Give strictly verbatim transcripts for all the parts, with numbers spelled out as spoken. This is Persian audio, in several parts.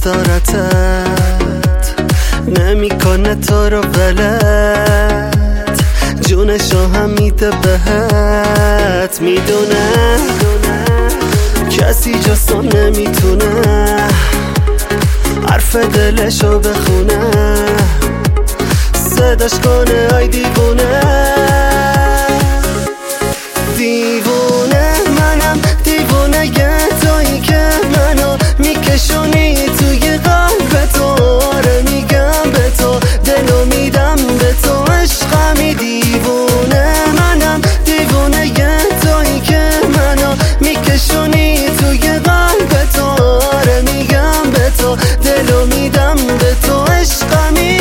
اسارتت نمیکنه تو رو ولت، جونشو هم میده بهت. میدونه کسی جز تو نمیتونه حرف دلشو بخونه، صداش کنه آی دیوونه. دیوونه منم، دیوونه یه تویی که منو میکشونی توی قلب تو. آره میگم به تو، دلو میدم به تو، عشقمی. دیوونه منم، دیوونه یه تویی که منو میکشونی توی قلب تو. آره میگم به تو، دلو میدم به تو، عشقمی.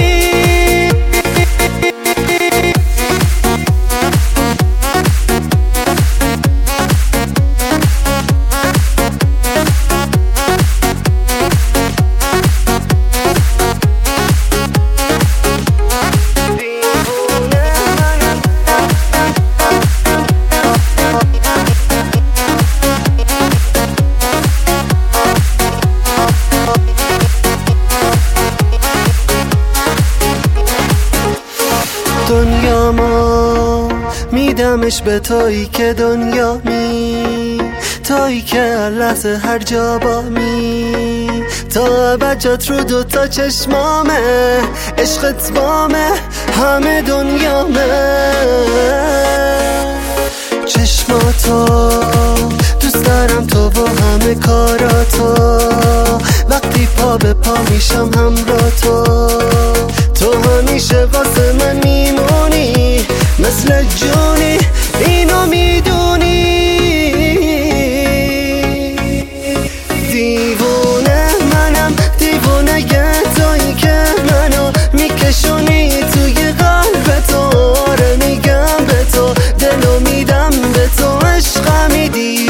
دنیامو میدمش به تویی که دنیا می، تویی که لحظه هر جا با می، تا ابد جات رو دوتا چشمامه، عشقت بامه، همه دنیامه. چشماتو دوست دارم، تو و همه کاراتو، وقتی پا به پا میشم همراه تو. تو همیشه واسه من میمونی مثل جونی، اینو میدونی. دیوونه منم، دیوونه یه تویی که منو میکشونی توی قلب تو. آره میگم به تو، دلو میدم به تو، عشقمی.